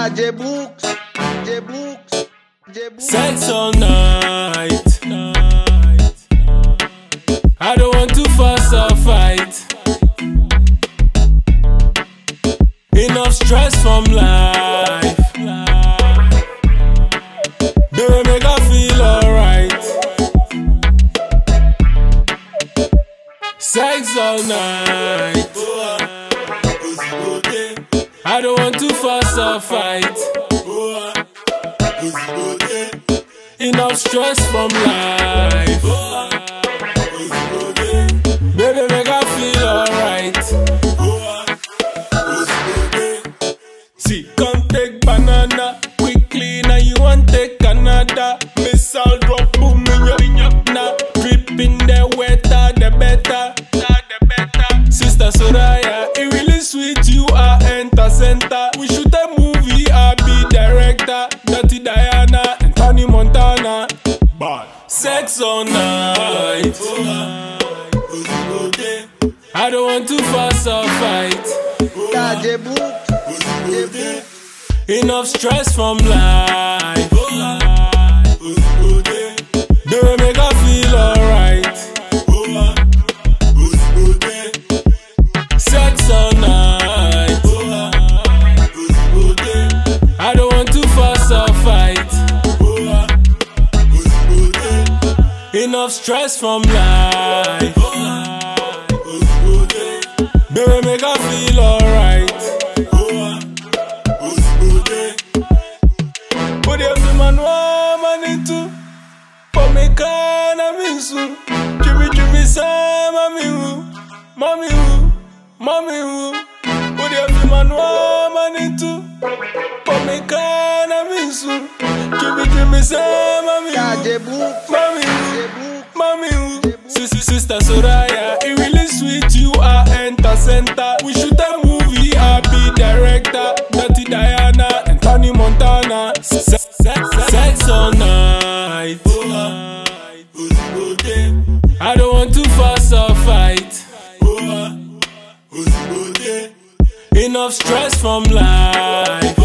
J-Books. Sex all night. I don't want to fuss or fight. Enough stress from life. Baby, make I feel alright. Sex all night. I don't want to fuss or fight. Enough stress from life. Baby, make I feel alright. See, come take banana quickly. Now you want take Canada. Missile drop boom in your now. Dripping the wetter, the better. Sister Soraya, it really sweet. You are enter center. We shoot a movie, I be director. Dirty Diana and Tony Montana. Bad. Sex all night. I don't want to fuss or fight. Enough stress from life. Baby, make I feel alright. Sex all night. I don't want to fuss or fight. Enough stress from life. Baby, make I feel alright. But if the man want money too, for me can I miss you. Jimmy Sam, mommy who. But if the man want money too, for me can I miss you. Jimmy Sam, mommy who. Sister Soraya, it really sweet. You are enter center. We shoot a movie, I be director. Dirty Diana and Tony Montana. Sex all night. I don't want to fuss or fight. Enough stress from life.